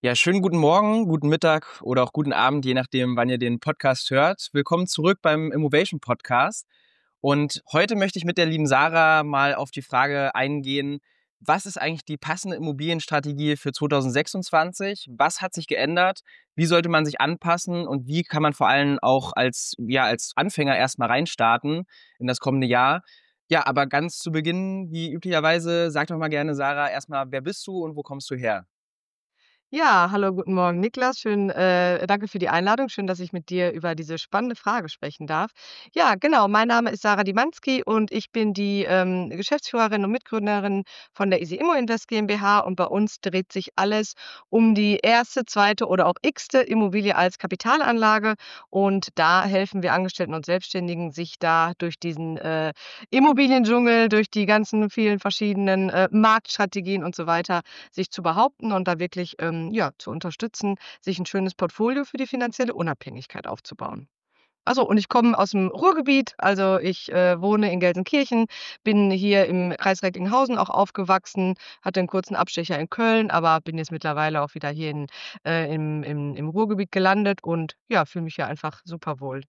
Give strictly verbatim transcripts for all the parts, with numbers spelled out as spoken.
Ja, schönen guten Morgen, guten Mittag oder auch guten Abend, je nachdem, wann ihr den Podcast hört. Willkommen zurück beim Immovation Podcast. Und heute möchte ich mit der lieben Sarah mal auf die Frage eingehen, was ist eigentlich die passende Immobilienstrategie für zweitausendsechsundzwanzig? Was hat sich geändert? Wie sollte man sich anpassen? Und wie kann man vor allem auch als, ja, als Anfänger erstmal reinstarten in das kommende Jahr? Ja, aber ganz zu Beginn, wie üblicherweise, sag doch mal gerne, Sarah, erstmal, wer bist du und wo kommst du her? Ja, hallo, guten Morgen, Niklas. Schön, äh, danke für die Einladung. Schön, dass ich mit dir über diese spannende Frage sprechen darf. Ja, genau, mein Name ist Sarah Dimanski und ich bin die ähm, Geschäftsführerin und Mitgründerin von der Easy Immo Invest GmbH und bei uns dreht sich alles um die erste, zweite oder auch x-te Immobilie als Kapitalanlage und da helfen wir Angestellten und Selbstständigen, sich da durch diesen äh, Immobiliendschungel, durch die ganzen vielen verschiedenen äh, Marktstrategien und so weiter sich zu behaupten und da wirklich, ähm, ja, zu unterstützen, sich 'n schönes Portfolio für die finanzielle Unabhängigkeit aufzubauen. Also, und ich komme aus'm Ruhrgebiet, also ich, äh, wohne in Gelsenkirchen, bin hier im Kreis Recklinghausen auch aufgewachsen, hatte 'n kurzen Abstecher in Köln, aber bin jetzt mittlerweile auch wieder hier in äh, im im im Ruhrgebiet gelandet und ja, fühle mich hier einfach super wohl.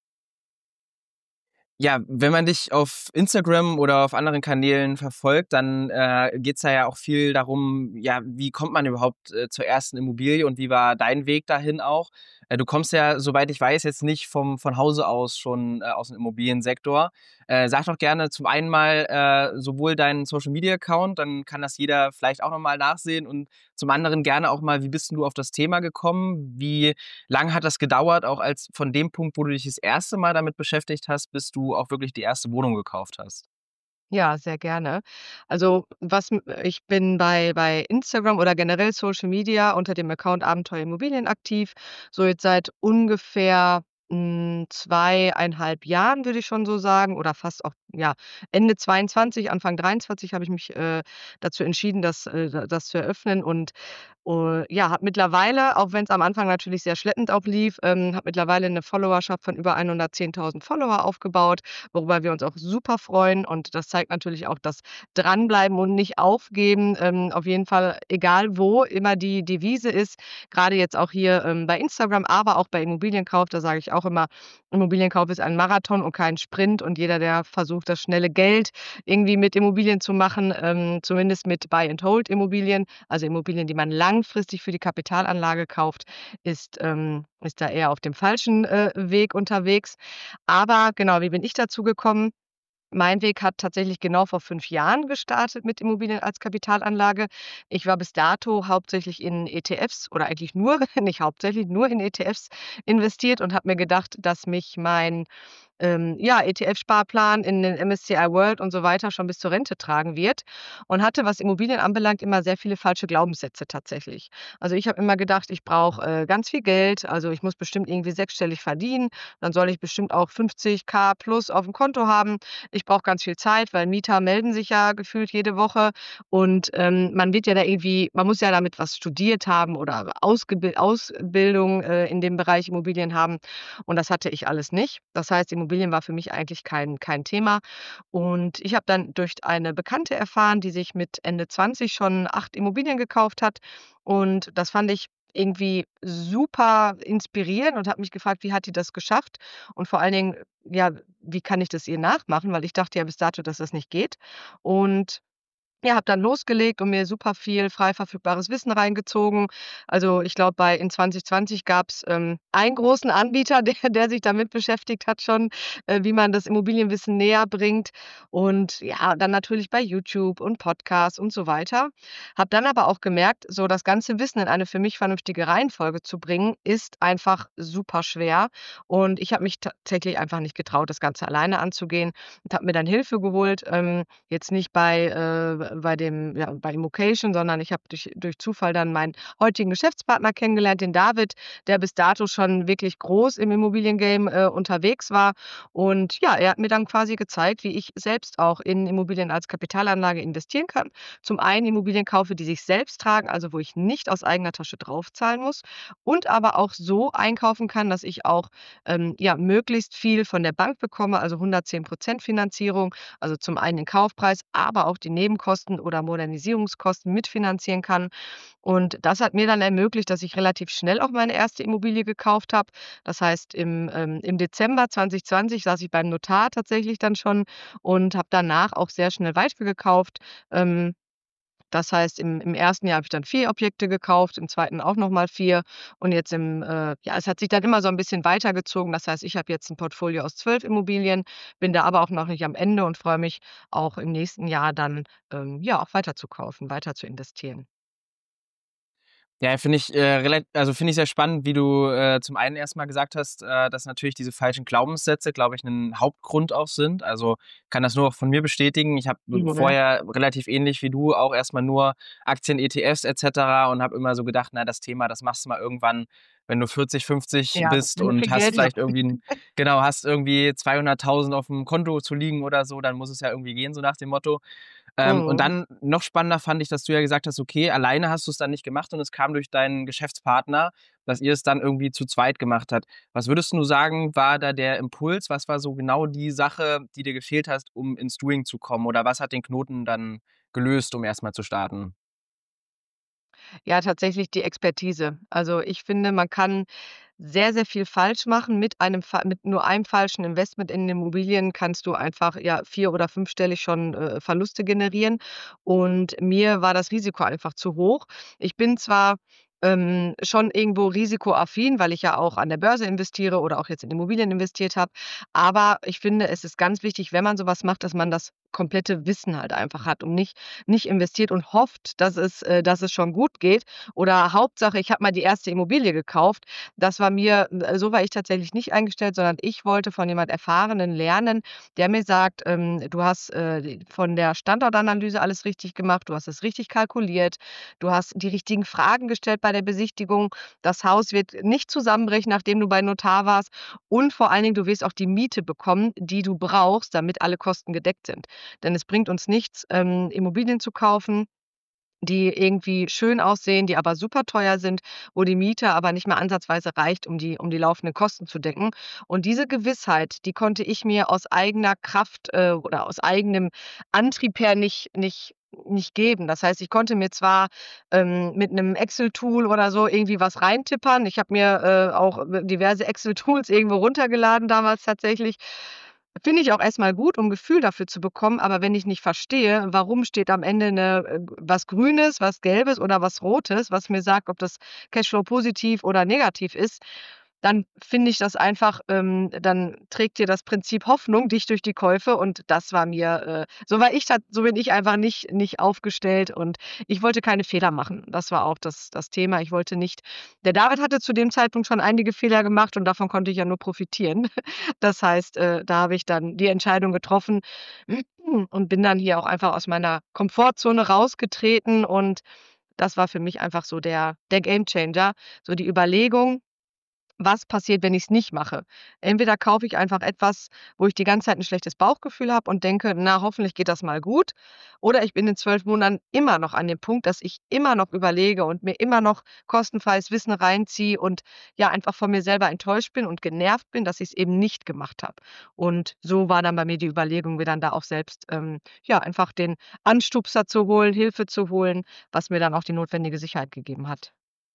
Ja, wenn man dich auf Instagram oder auf anderen Kanälen verfolgt, dann äh, geht's da ja auch viel darum, ja, wie kommt man überhaupt äh, zur ersten Immobilie und wie war dein Weg dahin auch? Äh, du kommst ja, soweit ich weiß, jetzt nicht vom, von Hause aus schon äh, aus dem Immobiliensektor. Äh, sag doch gerne zum einen mal äh, sowohl deinen Social Media Account, dann kann das jeder vielleicht auch nochmal nachsehen und zum anderen gerne auch mal, wie bist denn du auf das Thema gekommen? Wie lang hat das gedauert, auch als von dem Punkt, wo du dich das erste Mal damit beschäftigt hast, bis du auch wirklich die erste Wohnung gekauft hast? Ja, sehr gerne. Also, was m ich bin bei bei Instagram oder generell Social Media unter dem Account Abenteuer Immobilien aktiv, so jetzt seit ungefähr, hm, zweieinhalb Jahren, würde ich schon so sagen, oder fast auch, ja, Ende zweiundzwanzig, Anfang dreiundzwanzig habe ich mich, äh, dazu entschieden, das äh, da das zu eröffnen und, äh, ja, habe mittlerweile, auch wenn's am Anfang natürlich sehr schleppend auch lief, ähm, habe mittlerweile 'ne Followerschaft von über hundertzehntausend Follower aufgebaut, worüber wir uns auch super freuen. Und das zeigt natürlich auch das Dranbleiben und nicht aufgeben. Ähm, auf jeden Fall, egal wo, immer die Devise ist, grade jetzt auch hier, ähm, bei Instagram, aber auch bei Immobilienkauf, da sage ich auch immer: „Immobilienkauf ist ein Marathon und kein Sprint." Und jeder, der versucht, das schnelle Geld irgendwie mit Immobilien zu machen, ähm, zumindest mit Buy-and-Hold-Immobilien, also Immobilien, die man langfristig für die Kapitalanlage kauft, ist ähm, ist da eher auf dem falschen, äh, Weg unterwegs. Aber genau, wie bin ich dazu gekommen? Mein Weg hat tatsächlich genau vor fünf Jahren gestartet mit Immobilien als Kapitalanlage. Ich war bis dato hauptsächlich in E T Fs oder eigentlich nur nicht hauptsächlich, nur in E T Fs investiert und habe mir gedacht, dass mich mein ähm, ja, E T F-Sparplan in den M S C I World und so weiter schon bis zur Rente tragen wird und hatte, was Immobilien anbelangt, immer sehr viele falsche Glaubenssätze tatsächlich. Also, ich habe immer gedacht, ich brauche, äh, ganz viel Geld, also, ich muss bestimmt irgendwie sechsstellig verdienen, dann soll ich bestimmt auch fünfzigtausend plus aufm Konto haben. Ich brauche ganz viel Zeit, weil Mieter melden sich ja gefühlt jede Woche und, ähm, man wird ja da irgendwie man muss ja damit was studiert haben oder Ausgebil Ausbildung, äh, in dem Bereich Immobilien haben und das hatte ich alles nicht. Das heißt, Immobilien war für mich eigentlich kein kein Thema und ich habe dann durch eine Bekannte erfahren, die sich mit Ende zwanzig schon acht Immobilien gekauft hat und das fand ich irgendwie super inspirierend und habe mich gefragt: „Wie hat die das geschafft?" Und vor allen Dingen, ja, wie kann ich das ihr nachmachen? Weil ich dachte ja bis dato, dass das nicht geht. Und ja, habe dann losgelegt und mir super viel frei verfügbares Wissen reingezogen. Also, ich glaube, bei in zwanzig zwanzig gab's, ähm, einen großen Anbieter, der der sich damit beschäftigt hat schon, äh, wie man das Immobilienwissen näher bringt. Und ja, dann natürlich bei YouTube und Podcasts und so weiter. Habe dann aber auch gemerkt, so das ganze Wissen in eine für mich vernünftige Reihenfolge zu bringen, ist einfach super schwer. Und ich habe mich tatsächlich einfach nicht getraut, das Ganze alleine anzugehen und habe mir dann Hilfe geholt, ähm, jetzt nicht bei äh, bei dem ja, bei Immocation, sondern ich habe durch durch Zufall dann meinen heutigen Geschäftspartner kennengelernt, den David, der bis dato schon wirklich groß im Immobiliengame, äh, unterwegs war. Und ja, er hat mir dann quasi gezeigt, wie ich selbst auch in Immobilien als Kapitalanlage investieren kann. Zum einen Immobilien kaufe, die sich selbst tragen, also wo ich nicht aus eigener Tasche draufzahlen muss und aber auch so einkaufen kann, dass ich auch, ähm, ja, möglichst viel von der Bank bekomme, also hundertzehn Prozent Finanzierung, also zum einen den Kaufpreis, aber auch die Nebenkosten Baukosten oder Modernisierungskosten mitfinanzieren kann. Und das hat mir dann ermöglicht, dass ich relativ schnell auch meine erste Immobilie gekauft habe. Das heißt, im, ähm, im Dezember zwanzig zwanzig saß ich beim Notar tatsächlich dann schon und habe danach auch sehr schnell weitergekauft. Ähm, das heißt, im im ersten Jahr habe ich dann vier Objekte gekauft, im zweiten auch noch mal vier und jetzt im äh, ja, es hat sich dann immer so 'n bisschen weitergezogen. Das heißt, ich habe jetzt 'n Portfolio aus zwölf Immobilien, bin da aber auch noch nicht am Ende und freue mich auch im nächsten Jahr dann, ähm, ja, auch weiter zu kaufen, weiter zu investieren. Ja, finde ich, äh, relat also, finde ich sehr spannend, wie du, äh, zum einen erst mal gesagt hast, äh, dass natürlich diese falschen Glaubenssätze, glaube ich, 'nen Hauptgrund auch sind. Also, kann das nur auch von mir bestätigen. Ich habe vorher relativ ähnlich wie du auch erst mal nur Aktien, E T Fs et cetera und habe immer so gedacht: „Na, das Thema, das machst du mal irgendwann, wenn du vierzig, fünfzig Ja, bist wenn du und viel hast Geld vielleicht hast. irgendwie 'n genau, hast irgendwie zweihunderttausend aufm Konto zu liegen oder so, dann muss es ja irgendwie gehen“, so nach dem Motto. Ähm, und Mhm. dann noch spannender fand ich, dass du ja gesagt hast, okay, alleine hast du's dann nicht gemacht und es kam durch deinen Geschäftspartner, dass ihr es dann irgendwie zu zweit gemacht habt. Was würdest 'n du sagen, war da der Impuls? Was war so genau die Sache, die dir gefehlt hast, um ins Doing zu kommen? Oder was hat den Knoten dann gelöst, um erst mal zu starten? Ja, tatsächlich die Expertise. Also, ich finde, man kann sehr, sehr viel falsch machen. Mit einem Fa mit nur einem falschen Investment in Immobilien kannst du einfach, ja, vier oder fünfstellig schon, äh, Verluste generieren. Und mir war das Risiko einfach zu hoch. Ich bin zwar, ähm, schon irgendwo risikoaffin, weil ich ja auch an der Börse investiere oder auch jetzt in Immobilien investiert habe. Aber ich finde, es ist ganz wichtig, wenn man so was macht, dass man das komplette Wissen halt einfach hat und nicht nicht investiert und hofft, dass es äh, dass es schon gut geht oder Hauptsache, ich habe mal die erste Immobilie gekauft. Das war mir äh, so war ich tatsächlich nicht eingestellt, sondern ich wollte von jemand Erfahrenen lernen, der mir sagt, ähm: „Du hast, äh, von der Standortanalyse alles richtig gemacht, du hast es richtig kalkuliert, du hast die richtigen Fragen gestellt bei der Besichtigung. Das Haus wird nicht zusammenbrechen, nachdem du beim Notar warst und vor allen Dingen, du wirst auch die Miete bekommen, die du brauchst, damit alle Kosten gedeckt sind.“ Denn es bringt uns nichts, ähm, Immobilien zu kaufen, die irgendwie schön aussehen, die aber super teuer sind, wo die Miete aber nicht mehr ansatzweise reicht, um die um die laufenden Kosten zu decken. Und diese Gewissheit, die konnte ich mir aus eigener Kraft, äh, oder aus eigenem Antrieb her nicht nicht nicht geben. Das heißt, ich konnte mir zwar, ähm, mit 'nem Excel-Tool oder so irgendwie was reintippern. Ich habe mir, äh, auch diverse Excel-Tools irgendwo runtergeladen damals tatsächlich. Finde ich auch erst mal gut, um Gefühl dafür zu bekommen, aber wenn ich nicht verstehe, warum steht am Ende 'ne äh, was Grünes, was Gelbes oder was Rotes, was mir sagt, ob das Cashflow positiv oder negativ ist, dann finde ich das einfach ähm, dann trägt dir das Prinzip Hoffnung dich durch die Käufe und das war mir, äh so war ich tat so bin ich einfach nicht nicht aufgestellt und ich wollte keine Fehler machen. Das war auch das das Thema. Ich wollte nicht der David hatte zu dem Zeitpunkt schon einige Fehler gemacht und davon konnte ich ja nur profitieren. Das heißt, äh, da habe ich dann die Entscheidung getroffen und bin dann hier auch einfach aus meiner Komfortzone rausgetreten und das war für mich einfach so der der Gamechanger, so die Überlegung: „Was passiert, wenn ich's nicht mache?“ Entweder kaufe ich einfach etwas, wo ich die ganze Zeit 'n schlechtes Bauchgefühl habe und denke: „Na, hoffentlich geht das mal gut“, oder ich bin in zwölf Monaten immer noch an dem Punkt, dass ich immer noch überlege und mir immer noch kostenfreies Wissen reinziehe und, ja, einfach von mir selber enttäuscht bin und genervt bin, dass ich's eben nicht gemacht habe. Und so war dann bei mir die Überlegung, mir dann da auch selbst, ähm, ja, einfach den Anstupser zu holen, Hilfe zu holen, was mir dann auch die notwendige Sicherheit gegeben hat.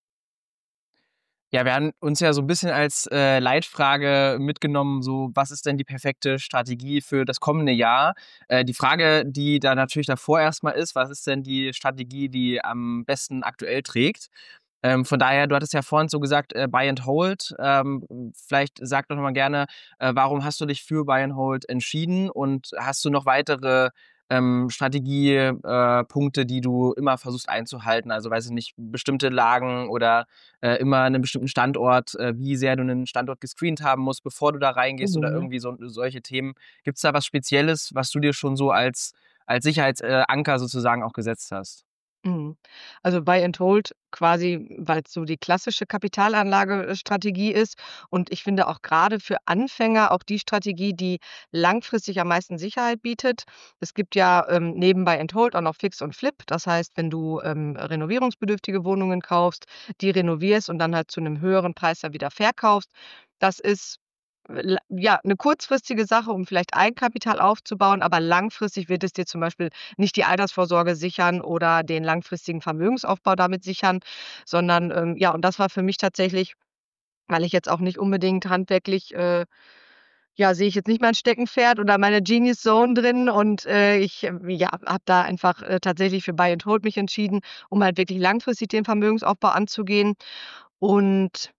Ja, wir haben uns ja so 'n bisschen als, äh, Leitfrage mitgenommen, so: „Was ist denn die perfekte Strategie für das kommende Jahr?“ Äh, die Frage, die da natürlich davor erst mal ist: „Was ist denn die Strategie, die am besten aktuell trägt?“ Ähm, von daher, du hattest ja vorhin so gesagt, äh, Buy and Hold. Ähm, vielleicht sag doch noch mal gerne, äh, warum hast du dich für Buy and Hold entschieden und hast du noch weitere, ähm, Strategie äh, Punkte, die du immer versuchst einzuhalten? Also, weiß ich nicht, bestimmte Lagen oder, äh, immer 'nen bestimmten Standort, äh, wie sehr du 'nen Standort gescreent haben musst, bevor du da reingehst oder Mhm. irgendwie so solche Themen. Gibt's da was Spezielles, was du dir schon so als als Sicherheits äh, Anker sozusagen auch gesetzt hast? Mhm. Also, Buy and Hold quasi, weil's so die klassische Kapitalanlage äh, Strategie ist und ich finde auch grade für Anfänger auch die Strategie, die langfristig am meisten Sicherheit bietet. Es gibt ja, ähm, neben Buy and Hold auch noch Fix und Flip. Das heißt, wenn du, ähm, renovierungsbedürftige Wohnungen kaufst, die renovierst und dann halt zu 'nem höheren Preis dann wieder verkaufst. Das ist l ja, 'ne kurzfristige Sache, um vielleicht Eigenkapital aufzubauen, aber langfristig wird es dir zum Beispiel nicht die Altersvorsorge sichern oder den langfristigen Vermögensaufbau damit sichern, sondern, ähm, ja, und das war für mich tatsächlich, weil ich jetzt auch nicht unbedingt handwerklich, äh ja, sehe ich jetzt nicht mein Steckenpferd oder meine Genius Zone drin und, äh, ich, ähm, ja, habe da einfach, äh, tatsächlich für Buy and Hold mich entschieden, um halt wirklich langfristig den Vermögensaufbau anzugehen. Und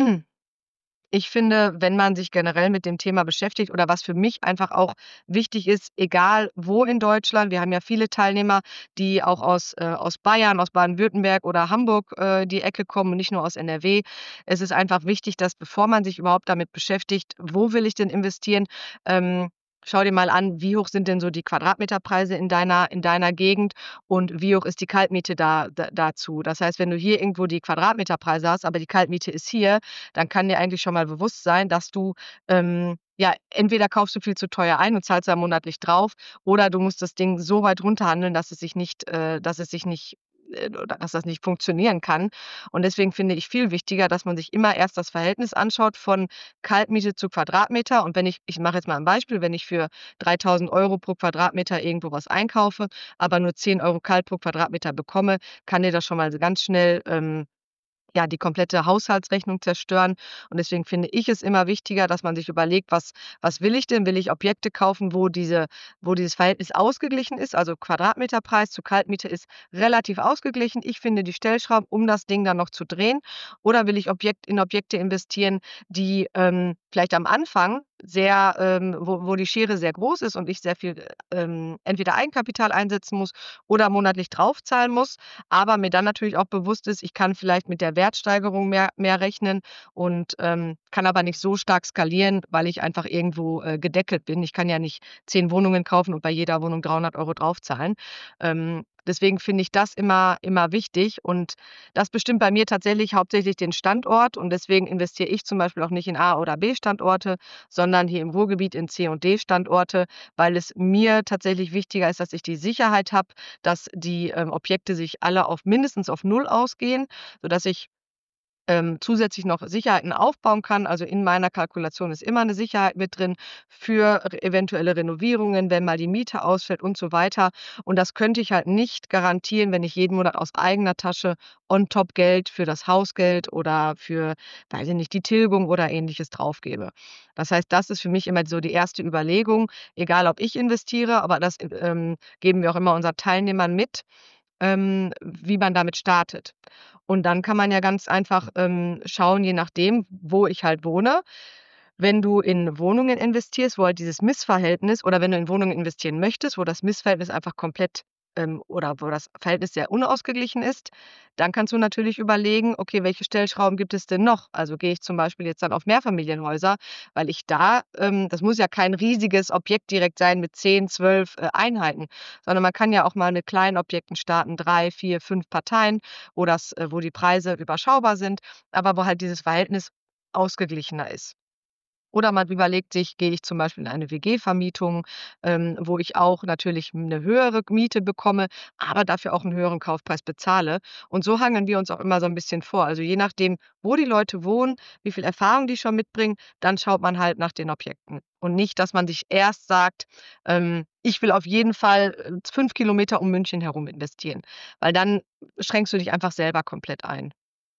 ich finde, wenn man sich generell mit dem Thema beschäftigt oder was für mich einfach auch wichtig ist, egal wo in Deutschland, wir haben ja viele Teilnehmer, die auch aus, äh, aus Bayern, aus Baden-Württemberg oder Hamburg, äh, die Ecke kommen und nicht nur aus N R W. Es ist einfach wichtig, dass bevor man sich überhaupt damit beschäftigt, wo will ich denn investieren, ähm, schau dir mal an, wie hoch sind denn so die Quadratmeterpreise in deiner in deiner Gegend und wie hoch ist die Kaltmiete da da dazu. Das heißt, wenn du hier irgendwo die Quadratmeterpreise hast, aber die Kaltmiete ist hier, dann kann dir eigentlich schon mal bewusst sein, dass du, ähm, ja, entweder kaufst du viel zu teuer ein und zahlst da monatlich drauf oder du musst das Ding so weit runterhandeln, dass es sich nicht äh, dass es sich nicht äh, oder dass das nicht funktionieren kann. Und deswegen finde ich viel wichtiger, dass man sich immer erst das Verhältnis anschaut von Kaltmiete zu Quadratmeter. Und wenn ich ich mache jetzt mal ein Beispiel, wenn ich für dreitausend Euro pro Quadratmeter irgendwo was einkaufe, aber nur zehn Euro kalt pro Quadratmeter bekomme, kann dir das schon mal ganz schnell, ähm ja, die komplette Haushaltsrechnung zerstören. Und deswegen finde ich es immer wichtiger, dass man sich überlegt: „Was was will ich denn? Will ich Objekte kaufen, wo diese wo dieses Verhältnis ausgeglichen ist?“ Also, Quadratmeterpreis zu Kaltmiete ist relativ ausgeglichen. Ich finde die Stellschrauben, um das Ding dann noch zu drehen. Oder will ich Objekt in Objekte investieren, die, ähm, vielleicht am Anfang sehr, ähm wo wo die Schere sehr groß ist und ich sehr viel, ähm, entweder Eigenkapital einsetzen muss oder monatlich draufzahlen muss, aber mir dann natürlich auch bewusst ist, ich kann vielleicht mit der Wertsteigerung mehr mehr rechnen und, ähm, kann aber nicht so stark skalieren, weil ich einfach irgendwo, äh, gedeckelt bin. Ich kann ja nicht zehn Wohnungen kaufen und bei jeder Wohnung dreihundert Euro draufzahlen. Ähm, deswegen finde ich das immer immer wichtig und das bestimmt bei mir tatsächlich hauptsächlich den Standort und deswegen investiere ich zum Beispiel auch nicht in A oder B-Standorte, sondern hier im Ruhrgebiet in C und D-Standorte, weil es mir tatsächlich wichtiger ist, dass ich die Sicherheit habe, dass die, ähm, Objekte sich alle auf mindestens auf null ausgehen, sodass ich ähm, zusätzlich noch Sicherheiten aufbauen kann. Also, in meiner Kalkulation ist immer 'ne Sicherheit mit drin für r eventuelle Renovierungen, wenn mal die Miete ausfällt und so weiter. Und das könnte ich halt nicht garantieren, wenn ich jeden Monat aus eigener Tasche on top Geld für das Hausgeld oder für, weiß ich nicht, die Tilgung oder Ähnliches draufgebe. Das heißt, das ist für mich immer so die erste Überlegung, egal ob ich investiere, aber das, ähm, geben wir auch immer unseren Teilnehmern mit, ähm, wie man damit startet. Und dann kann man ja ganz einfach, ähm, schauen, je nachdem, wo ich halt wohne. Wenn du in Wohnungen investierst, wo halt dieses Missverhältnis oder wenn du in Wohnungen investieren möchtest, wo das Missverhältnis einfach komplett, ähm oder wo das Verhältnis sehr unausgeglichen ist, dann kannst du natürlich überlegen: „Okay, welche Stellschrauben gibt es denn noch?“ Also, gehe ich zum Beispiel jetzt dann auf Mehrfamilienhäuser, weil ich da ähm, das muss ja kein riesiges Objekt direkt sein mit zehn, zwölf, äh, Einheiten, sondern man kann ja auch mal mit kleinen Objekten starten, drei, vier, fünf Parteien, wo das äh, wo die Preise überschaubar sind, aber wo halt dieses Verhältnis ausgeglichener ist. Oder man überlegt sich, gehe ich zum Beispiel in eine W G-Vermietung, ähm, wo ich auch natürlich 'ne höhere Miete bekomme, aber dafür auch 'n höheren Kaufpreis bezahle. Und so hangeln wir uns auch immer so 'n bisschen vor. Also, je nachdem, wo die Leute wohnen, wie viel Erfahrung die schon mitbringen, dann schaut man halt nach den Objekten. Und nicht, dass man sich erst sagt, ähm: „Ich will auf jeden Fall, äh, fünf Kilometer um München herum investieren“, weil dann schränkst du dich einfach selber komplett ein.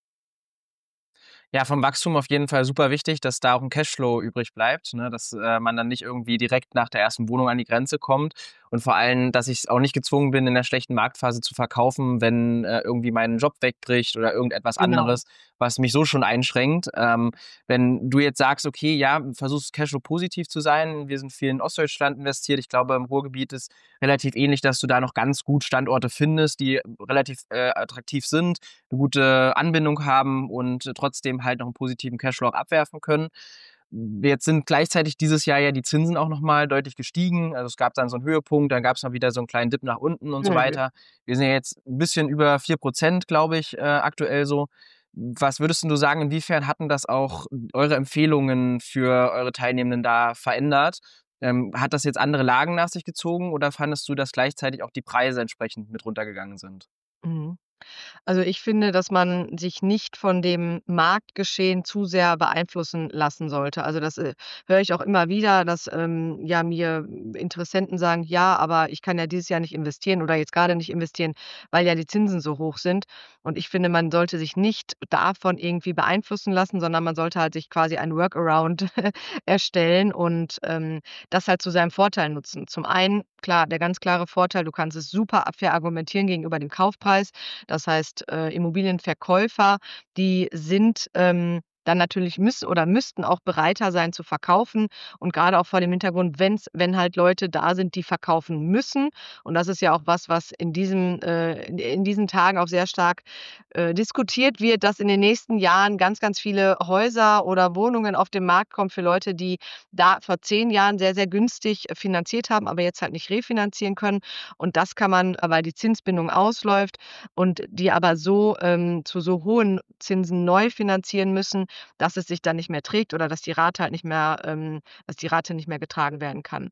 Ja, vom Wachstum auf jeden Fall super wichtig, dass da auch 'n Cashflow übrig bleibt, ne, dass, äh, man dann nicht irgendwie direkt nach der ersten Wohnung an die Grenze kommt und vor allem, dass ich auch nicht gezwungen bin, in der schlechten Marktphase zu verkaufen, wenn, äh, irgendwie mein Job wegbricht oder irgendetwas Genau. anderes, was mich so schon einschränkt. Ähm, wenn du jetzt sagst: „Okay, ja, versuchst Cashflow positiv zu sein.“ Wir sind viel in Ostdeutschland investiert. Ich glaube, im Ruhrgebiet ist relativ ähnlich, dass du da noch ganz gut Standorte findest, die relativ, äh, attraktiv sind, 'ne gute Anbindung haben und trotzdem halt noch 'n positiven Cashflow auch abwerfen können. Jetzt sind gleichzeitig dieses Jahr ja die Zinsen auch noch mal deutlich gestiegen. Also, es gab dann so 'n Höhepunkt, dann gab's mal wieder so 'n kleinen Dip nach unten und so Mhm. weiter. Wir sind ja jetzt 'n bisschen über vier Prozent, glaube ich, äh, aktuell so. Was würdest 'n du sagen, inwiefern hatten das auch eure Empfehlungen für eure Teilnehmenden da verändert? Ähm, hat das jetzt andere Lagen nach sich gezogen oder fandest du, dass gleichzeitig auch die Preise entsprechend mit runtergegangen sind? Mhm. Also, ich finde, dass man sich nicht von dem Marktgeschehen zu sehr beeinflussen lassen sollte. Also, das, äh, höre ich auch immer wieder, dass, ähm, ja, mir Interessenten sagen: „Ja, aber ich kann ja dieses Jahr nicht investieren oder jetzt grade nicht investieren, weil ja die Zinsen so hoch sind.“ Und ich finde, man sollte sich nicht davon irgendwie beeinflussen lassen, sondern man sollte halt sich quasi ein Workaround erstellen und, ähm, das halt zu seinem Vorteil nutzen. Zum einen, klar, der ganz klare Vorteil, du kannst es super verargumentieren gegenüber dem Kaufpreis. Das heißt, äh, Immobilienverkäufer, die sind, ähm, dann natürlich müssen oder müssten auch bereiter sein zu verkaufen und grade auch vor dem Hintergrund, wenn's wenn halt Leute da sind, die verkaufen müssen. Und das ist ja auch was, was in diesen äh, in in diesen Tagen auch sehr stark, äh, diskutiert wird, dass in den nächsten Jahren ganz, ganz viele Häuser oder Wohnungen auf den Markt kommen für Leute, die da vor zehn Jahren sehr, sehr günstig finanziert haben, aber jetzt halt nicht refinanzieren können. Und das kann man, äh, weil die Zinsbindung ausläuft und die aber so, ähm, zu so hohen Zinsen neu finanzieren müssen, dass es sich dann nicht mehr trägt oder dass die Rate halt nicht mehr ähm, dass die Rate nicht mehr getragen werden kann.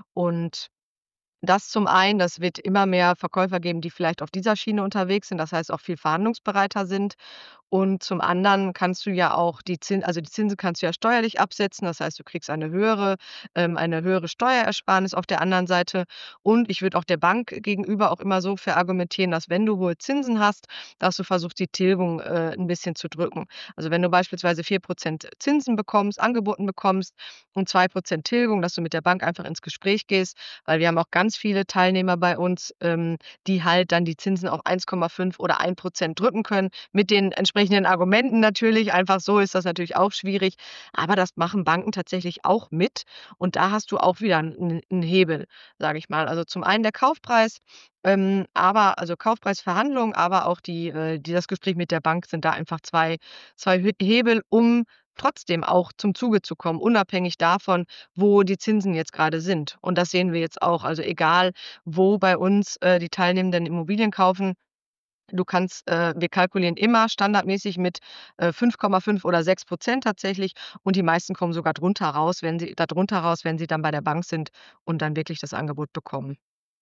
Und das zum einen, das wird immer mehr Verkäufer geben, die vielleicht auf dieser Schiene unterwegs sind, das heißt auch viel verhandlungsbereiter sind. Und zum anderen kannst du ja auch die Zin also die Zinsen kannst du ja steuerlich absetzen. Das heißt, du kriegst eine höhere ähm, eine höhere Steuerersparnis auf der anderen Seite. Und ich würde auch der Bank gegenüber auch immer so verargumentieren, dass wenn du hohe Zinsen hast, dass du versuchst, die Tilgung, äh, 'n bisschen zu drücken. Also, wenn du beispielsweise vier Prozent Zinsen bekommst angeboten bekommst und zwei Prozent Tilgung, dass du mit der Bank einfach ins Gespräch gehst, weil wir haben auch ganz viele Teilnehmer bei uns, ähm, die halt dann die Zinsen auf eins Komma fünf oder ein Prozent drücken können mit den entsprechenden Argumenten natürlich. Einfach so ist das natürlich auch schwierig, aber das machen Banken tatsächlich auch mit und da hast du auch wieder 'n 'n Hebel, sage ich mal. Also, zum einen der Kaufpreis, ähm, aber also Kaufpreisverhandlungen, aber auch die äh, die das Gespräch mit der Bank sind da einfach zwei zwei Hü Hebel, um trotzdem auch zum Zuge zu kommen, unabhängig davon, wo die Zinsen jetzt grade sind. Und das sehen wir jetzt auch. Also, egal, wo bei uns, äh, die Teilnehmenden Immobilien kaufen, du kannst äh, wir kalkulieren immer standardmäßig mit, äh, fünf Komma fünf oder sechs Prozent tatsächlich und die meisten kommen sogar drunter raus, wenn sie da drunter raus, wenn sie dann bei der Bank sind und dann wirklich das Angebot bekommen.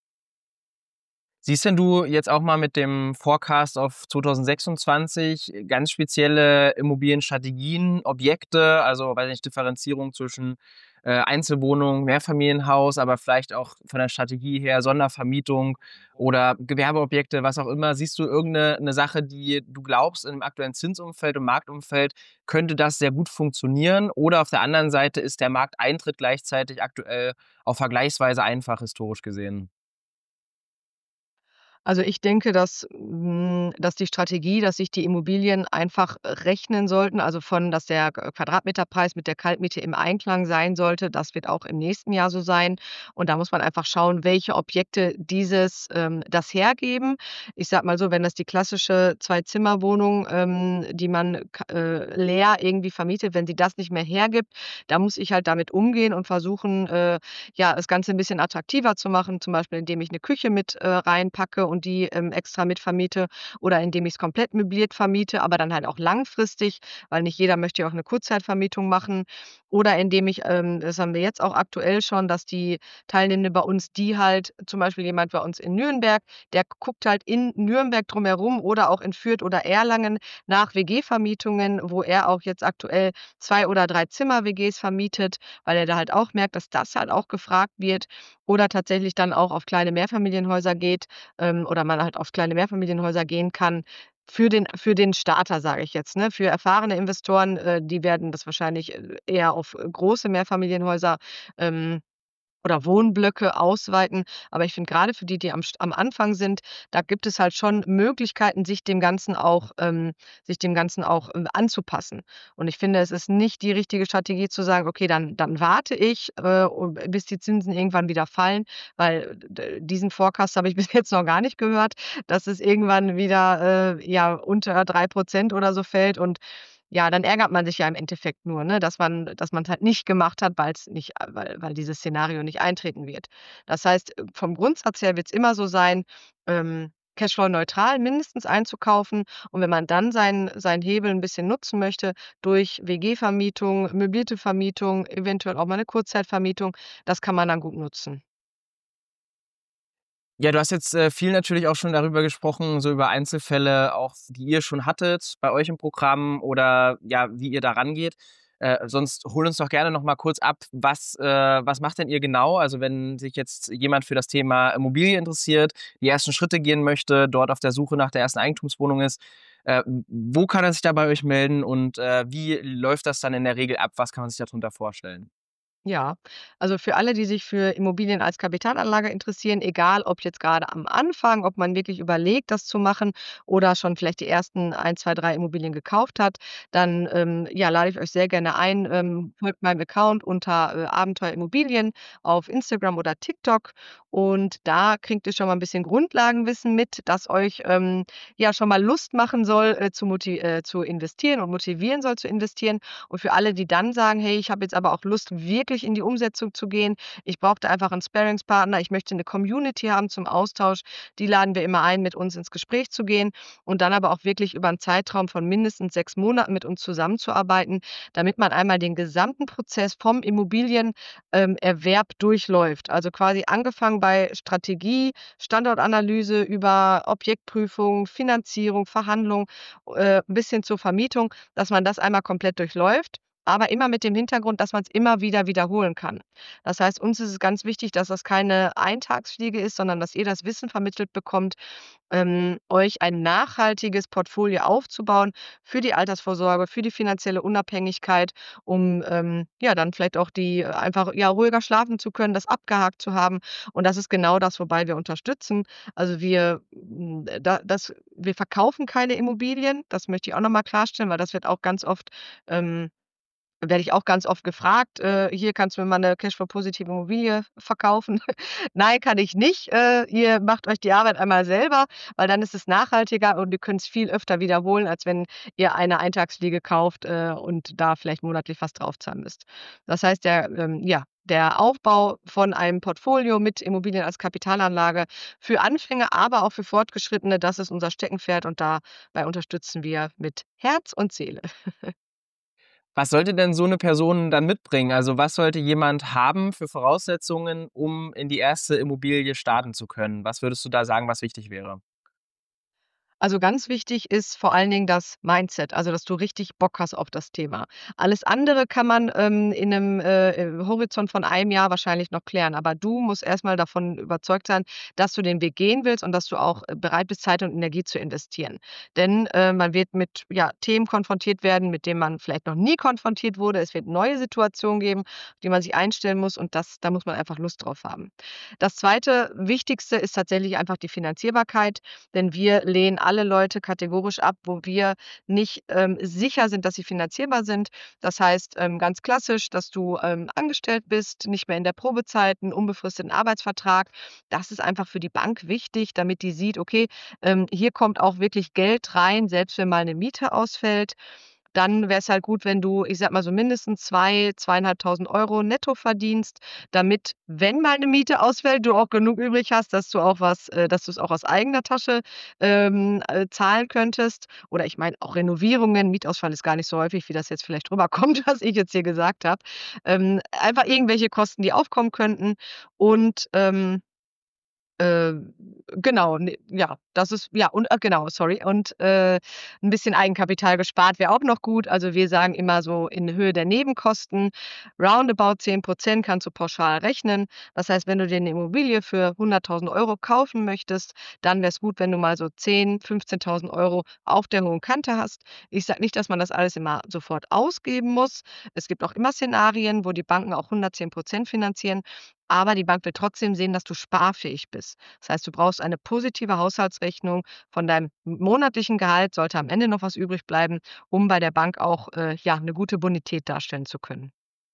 Siehst denn du jetzt auch mal mit dem Forecast auf zweitausendsechsundzwanzig ganz spezielle Immobilienstrategien, Objekte, also, weiß nicht, Differenzierung zwischen, äh, Einzelwohnung, Mehrfamilienhaus, aber vielleicht auch von der Strategie her Sondervermietung oder Gewerbeobjekte, was auch immer. Siehst du irgend 'ne 'ne Sache, die du glaubst, im aktuellen Zinsumfeld und Marktumfeld könnte das sehr gut funktionieren? Oder auf der anderen Seite ist der Markteintritt gleichzeitig aktuell auch vergleichsweise einfach historisch gesehen? Also, ich denke, dass hm, dass die Strategie dass sich die Immobilien einfach rechnen sollten, also von dass der Q Quadratmeterpreis mit der Kaltmiete im Einklang sein sollte. Das wird auch im nächsten Jahr so sein. Und da muss man einfach schauen, welche Objekte dieses ähm, das hergeben. Ich sage mal so, wenn das die klassische Zwei-Zimmer-Wohnung, ähm, die man k äh, leer irgendwie vermietet, wenn sie das nicht mehr hergibt, da muss ich halt damit umgehen und versuchen, äh, ja, das Ganze 'n bisschen attraktiver zu machen, zum Beispiel, indem ich 'ne Küche mit, äh, reinpacke und die, ähm, extra mitvermiete oder indem ich's komplett möbliert vermiete, aber dann halt auch langfristig, weil nicht jeder möchte ja auch 'ne Kurzzeitvermietung machen. Oder indem ich ähm, das haben wir jetzt auch aktuell schon, dass die Teilnehmenden bei uns, die halt zum Beispiel jemand bei uns in Nürnberg, der guckt halt in Nürnberg drumherum oder auch in Fürth oder Erlangen nach WG-Vermietungen, wo er auch jetzt aktuell zwei oder drei Zimmer-WGs vermietet, weil er da halt auch merkt, dass das halt auch gefragt wird oder tatsächlich dann auch auf kleine Mehrfamilienhäuser geht, ähm, oder man halt auf kleine Mehrfamilienhäuser gehen kann für den für den Starter, sage ich jetzt, ne? Für erfahrene Investoren, äh, die werden das wahrscheinlich, äh, eher auf große Mehrfamilienhäuser, ähm, oder Wohnblöcke ausweiten. Aber ich finde grade für die, die am St am Anfang sind, da gibt es halt schon Möglichkeiten, sich dem Ganzen auch ähm, sich dem Ganzen auch, äh, anzupassen. Und ich finde, es ist nicht die richtige Strategie zu sagen: „Okay, dann dann warte ich, äh, u bis die Zinsen irgendwann wieder fallen“, weil d diesen Forecast habe ich bis jetzt noch gar nicht gehört, dass es irgendwann wieder, äh, ja, unter drei Prozent oder so fällt. Und ja, dann ärgert man sich ja im Endeffekt nur, ne, dass man dass man's halt nicht gemacht hat, weil's nicht äh, weil weil dieses Szenario nicht eintreten wird. Das heißt, äh, vom Grundsatz her wird's immer so sein, ähm, Cashflow-neutral mindestens einzukaufen. Und wenn man dann seinen seinen Hebel 'n bisschen nutzen möchte durch WG-Vermietung, möblierte Vermietung, eventuell auch mal 'ne Kurzzeitvermietung, das kann man dann gut nutzen. Ja, du hast jetzt, äh, viel natürlich auch schon darüber gesprochen, so über Einzelfälle auch, die ihr schon hattet bei euch im Programm oder ja, wie ihr da rangeht. Äh, sonst hol uns doch gerne noch mal kurz ab, was äh, was macht denn ihr genau? Also, wenn sich jetzt jemand für das Thema Immobilie interessiert, die ersten Schritte gehen möchte, dort auf der Suche nach der ersten Eigentumswohnung ist, äh, w wo kann er sich da bei euch melden und, äh, wie läuft das dann in der Regel ab? Was kann man sich da drunter vorstellen? Ja, also für alle, die sich für Immobilien als Kapitalanlage interessieren, egal ob jetzt gerade am Anfang, ob man wirklich überlegt, das zu machen oder schon vielleicht die ersten ein, zwei, drei Immobilien gekauft hat, dann, ähm, ja, lade ich euch sehr gerne ein, ähm, folgt meinem Account unter, äh, Abenteuer Immobilien auf Instagram oder TikTok und da kriegt ihr schon mal ein bisschen Grundlagenwissen mit, das euch, ähm, ja, schon mal Lust machen soll, äh, zu moti äh, zu investieren und motivieren soll zu investieren. Und für alle, die dann sagen: „Hey, ich habe jetzt aber auch Lust, wirklich in die Umsetzung zu gehen. Ich brauchte einfach 'n Sparringspartner. Ich möchte 'ne Community haben zum Austausch.“ Die laden wir immer ein, mit uns ins Gespräch zu gehen und dann aber auch wirklich über 'n Zeitraum von mindestens sechs Monaten mit uns zusammenzuarbeiten, damit man einmal den gesamten Prozess vom Immobilien ähm, Erwerb durchläuft. Also, quasi angefangen bei Strategie, Standortanalyse über Objektprüfung, Finanzierung, Verhandlung, äh, bis hin zur Vermietung, dass man das einmal komplett durchläuft, aber immer mit dem Hintergrund, dass man's immer wieder wiederholen kann. Das heißt, uns ist es ganz wichtig, dass das keine Eintagsfliege ist, sondern dass ihr das Wissen vermittelt bekommt, ähm, euch ein nachhaltiges Portfolio aufzubauen für die Altersvorsorge, für die finanzielle Unabhängigkeit, um, ähm, ja, dann vielleicht auch die äh, einfach, ja, ruhiger schlafen zu können, das abgehakt zu haben. Und das ist genau das, wobei wir unterstützen. Also, wir hm, da das wir verkaufen keine Immobilien, das möchte ich auch noch mal klarstellen, weil das wird auch ganz oft ähm, werde ich auch ganz oft gefragt: „Äh, hier, kannst du mir mal 'ne Cashflow-positive Immobilie verkaufen?“ Nein, kann ich nicht. Äh, ihr macht euch die Arbeit einmal selber, weil dann ist es nachhaltiger und ihr könnt's viel öfter wiederholen, als wenn ihr eine Eintagsfliege kauft, äh, und da vielleicht monatlich was draufzahlen müsst. Das heißt, der ähm, ja, der Aufbau von einem Portfolio mit Immobilien als Kapitalanlage für Anfänger, aber auch für Fortgeschrittene, das ist unser Steckenpferd und dabei unterstützen wir mit Herz und Seele. Was sollte denn so 'ne Person dann mitbringen? Also, was sollte jemand haben für Voraussetzungen, um in die erste Immobilie starten zu können? Was würdest du da sagen, was wichtig wäre? Also, ganz wichtig ist vor allen Dingen das Mindset, also, dass du richtig Bock hast auf das Thema. Alles andere kann man, ähm, in 'nem, äh, äh, Horizont von einem Jahr wahrscheinlich noch klären, aber du musst erst mal davon überzeugt sein, dass du den Weg gehen willst und dass du auch, äh, bereit bist, Zeit und Energie zu investieren. Denn, äh, man wird mit, ja, Themen konfrontiert werden, mit denen man vielleicht noch nie konfrontiert wurde. Es wird neue Situationen geben, auf die man sich einstellen muss und das da muss man einfach Lust drauf haben. Das zweite Wichtigste ist tatsächlich einfach die Finanzierbarkeit, denn wir lehnen alle Leute kategorisch ab, wo wir nicht, ähm, sicher sind, dass sie finanzierbar sind. Das heißt, ähm, ganz klassisch, dass du, ähm, angestellt bist, nicht mehr in der Probezeit, 'n unbefristeten Arbeitsvertrag. Das ist einfach für die Bank wichtig, damit die sieht: „Okay, ähm, hier kommt auch wirklich Geld rein, selbst wenn mal 'ne Miete ausfällt.“ Dann wär's halt gut, wenn du, ich sage mal so mindestens zwei, zweitausendfünfhundert Euro netto verdienst, damit, wenn mal 'ne Miete ausfällt, du auch genug übrig hast, dass du auch was äh, dass du's auch aus eigener Tasche, ähm, äh, zahlen könntest. Oder ich meine auch Renovierungen, Mietausfall ist gar nicht so häufig, wie das jetzt vielleicht rüberkommt, was ich jetzt hier gesagt habe. Ähm, einfach irgendwelche Kosten, die aufkommen könnten und, ähm ähm, genau, ne, ja, das ist ja, und, äh, genau, sorry. Und, äh, 'n bisschen Eigenkapital gespart wäre auch noch gut. Also, wir sagen immer so in Höhe der Nebenkosten, roundabout zehn Prozent kannst du pauschal rechnen. Das heißt, wenn du dir 'ne Immobilie für hunderttausend Euro kaufen möchtest, dann wär's gut, wenn du mal so zehn, fünfzehntausend Euro auf der hohen Kante hast. Ich sage nicht, dass man das alles immer sofort ausgeben muss. Es gibt auch immer Szenarien, wo die Banken auch hundertzehn Prozent finanzieren, aber die Bank will trotzdem sehen, dass du sparfähig bist. Das heißt, du brauchst eine positive Haushaltsrechnung. Von deinem m monatlichen Gehalt sollte am Ende noch was übrig bleiben, um bei der Bank auch, äh, ja, 'ne gute Bonität darstellen zu können.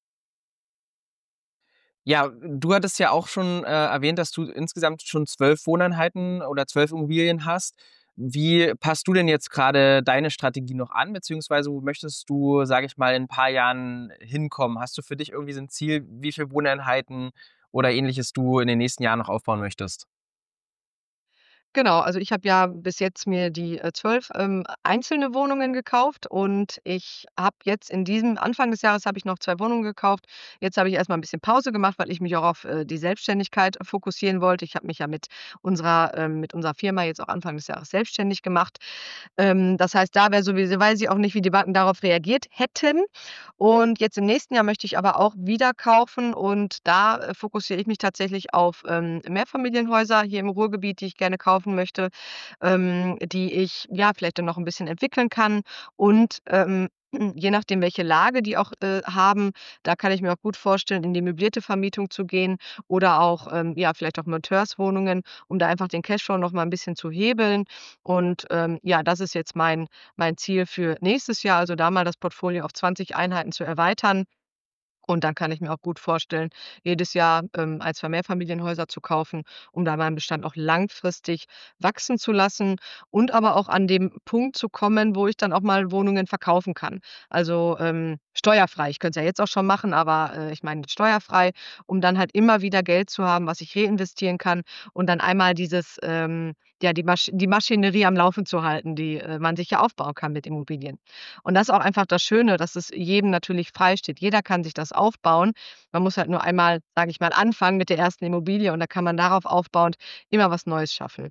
Ja, du hattest ja auch schon, äh, erwähnt, dass du insgesamt schon zwölf Wohneinheiten oder zwölf Immobilien hast. Wie passt du denn jetzt grade deine Strategie noch an, beziehungsweise wo möchtest du, sage ich mal, in 'n paar Jahren hinkommen? Hast du für dich irgendwie so 'n Ziel, wie viel Wohneinheiten oder Ähnliches du in den nächsten Jahren noch aufbauen möchtest? Genau, also ich habe ja bis jetzt mir die, äh, zwölf, ähm, einzelne Wohnungen gekauft und ich habe jetzt in diesem Anfang des Jahres habe ich noch zwei Wohnungen gekauft. Jetzt habe ich erst mal 'n bisschen Pause gemacht, weil ich mich auch auf, äh, die Selbstständigkeit fokussieren wollte. Ich habe mich ja mit unserer ähm, mit unserer Firma jetzt auch Anfang des Jahres selbstständig gemacht. Ähm, das heißt, da wäre sowieso weiß ich auch nicht, wie die Banken darauf reagiert hätten. Und jetzt im nächsten Jahr möchte ich aber auch wieder kaufen und da, äh, fokussiere ich mich tatsächlich auf, ähm, Mehrfamilienhäuser hier im Ruhrgebiet, die ich gerne kaufen möchte, ähm, die ich, ja, vielleicht dann noch 'n bisschen entwickeln kann. Und, ähm, je nachdem, welche Lage die auch, äh, haben, da kann ich mir auch gut vorstellen, in die möblierte Vermietung zu gehen oder auch, ähm, ja, vielleicht auch Monteurswohnungen, um da einfach den Cashflow noch mal 'n bisschen zu hebeln. Und, ähm, ja, das ist jetzt mein mein Ziel für nächstes Jahr, also da mal das Portfolio auf zwanzig Einheiten zu erweitern. Und dann kann ich mir auch gut vorstellen, jedes Jahr, ähm, ein, zwei Mehrfamilienhäuser zu kaufen, um da meinen Bestand auch langfristig wachsen zu lassen und aber auch an dem Punkt zu kommen, wo ich dann auch mal Wohnungen verkaufen kann. Also, ähm, steuerfrei. Ich könnte es ja jetzt auch schon machen, aber, äh, ich meine steuerfrei, um dann halt immer wieder Geld zu haben, was ich reinvestieren kann und dann einmal dieses, ähm ja, die Masch die Maschinerie am Laufen zu halten, die, äh, man sich ja aufbauen kann mit Immobilien. Und das ist auch einfach das Schöne, dass es jedem natürlich freisteht. Jeder kann sich das aufbauen. Man muss halt nur einmal, sage ich mal, anfangen mit der ersten Immobilie und da kann man darauf aufbauend immer was Neues schaffen.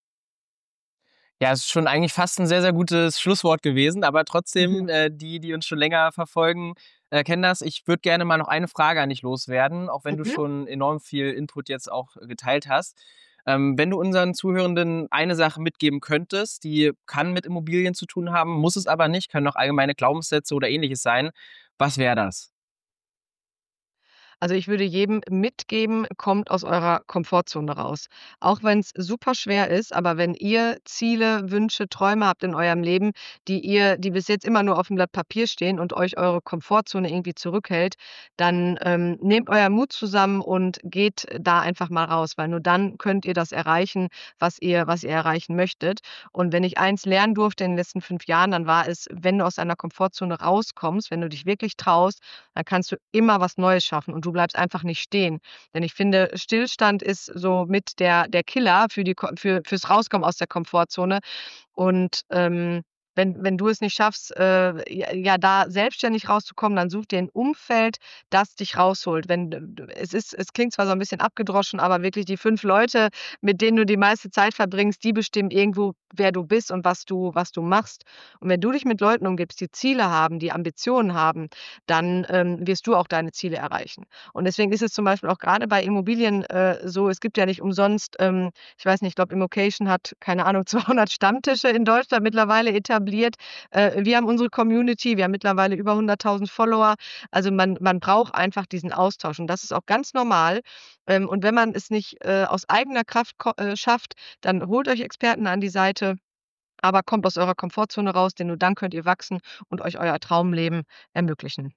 Ja, es ist schon eigentlich fast 'n sehr, sehr gutes Schlusswort gewesen, aber trotzdem, Mhm. äh, die, die uns schon länger verfolgen, äh, kennen das. Ich würde gerne mal noch eine Frage an dich loswerden, auch wenn du Mhm. schon enorm viel Input jetzt auch geteilt hast. Ähm, wenn du unseren Zuhörenden eine Sache mitgeben könntest, die kann mit Immobilien zu tun haben, muss es aber nicht, können auch allgemeine Glaubenssätze oder Ähnliches sein. Was wäre das? Also, ich würde jedem mitgeben: Kommt aus eurer Komfortzone raus. Auch wenn's superschwer ist, aber wenn ihr Ziele, Wünsche, Träume habt in eurem Leben, die ihr die bis jetzt immer nur auf'm Blatt Papier stehen und euch eure Komfortzone irgendwie zurückhält, dann, ähm, nehmt euer Mut zusammen und geht da einfach mal raus, weil nur dann könnt ihr das erreichen, was ihr was ihr erreichen möchtet. Und wenn ich eins lernen durfte in den letzten fünf Jahren, dann war es, wenn du aus deiner Komfortzone rauskommst, wenn du dich wirklich traust, dann kannst du immer was Neues schaffen und du bleibst einfach nicht stehen. Denn ich finde, Stillstand ist so mit der der Killer für die Ko für fürs Rauskommen aus der Komfortzone. Und, ähm, wenn wenn du es nicht schaffst, äh, j ja, da selbstständig rauszukommen, dann such dir 'n Umfeld, das dich rausholt. Wenn d d es ist es klingt zwar so 'n bisschen abgedroschen, aber wirklich die fünf Leute, mit denen du die meiste Zeit verbringst, die bestimmen irgendwo, wer du bist und was du was du machst. Und wenn du dich mit Leuten umgibst, die Ziele haben, die Ambitionen haben, dann, ähm, wirst du auch deine Ziele erreichen. Und deswegen ist es zum Beispiel auch grade bei Immobilien, äh, so, es gibt ja nicht umsonst, ähm ich weiß nicht, ich glaube, Immocation hat, keine Ahnung, zweihundert Stammtische in Deutschland mittlerweile etabliert. Äh, wir haben unsere Community, wir haben mittlerweile über hunderttausend Follower. Also, man man braucht einfach diesen Austausch und das ist auch ganz normal. Ähm, und wenn man es nicht, äh, aus eigener Kraft ko äh, schafft, dann holt euch Experten an die Seite, aber kommt aus eurer Komfortzone raus, denn nur dann könnt ihr wachsen und euch euer Traumleben ermöglichen.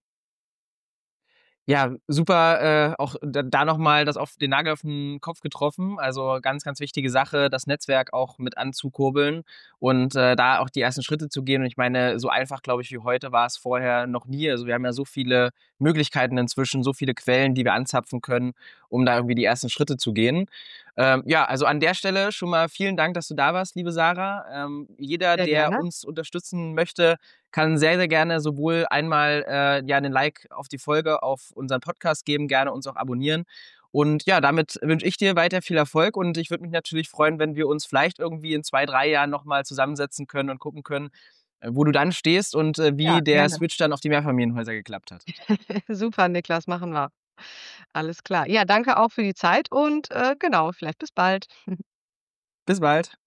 Ja, super, äh, auch d da noch mal das auf den Nagel auf 'n Kopf getroffen. Also, ganz, ganz wichtige Sache, das Netzwerk auch mit anzukurbeln und, äh, da auch die ersten Schritte zu gehen. Und ich meine, so einfach, glaube ich, wie heute war es vorher noch nie. Also, wir haben ja so viele Möglichkeiten inzwischen, so viele Quellen, die wir anzapfen können, um da irgendwie die ersten Schritte zu gehen. Ähm, ja, also, an der Stelle schon mal vielen Dank, dass du da warst, liebe Sarah. Ähm, jeder, Sehr der gerne. uns unterstützen möchte, kann sehr, sehr gerne sowohl einmal, äh, ja, 'nen Like auf die Folge auf unseren Podcast geben, gerne uns auch abonnieren. Und ja, damit wünsche ich dir weiter viel Erfolg und ich würde mich natürlich freuen, wenn wir uns vielleicht irgendwie in zwei, drei Jahren noch mal zusammensetzen können und gucken können, äh, wo du dann stehst und, äh, Ja, wie der gerne. Switch dann auf die Mehrfamilienhäuser geklappt hat. Super, Niklas, machen wir. Alles klar. Ja, danke auch für die Zeit und, äh, genau, vielleicht bis bald. Bis bald.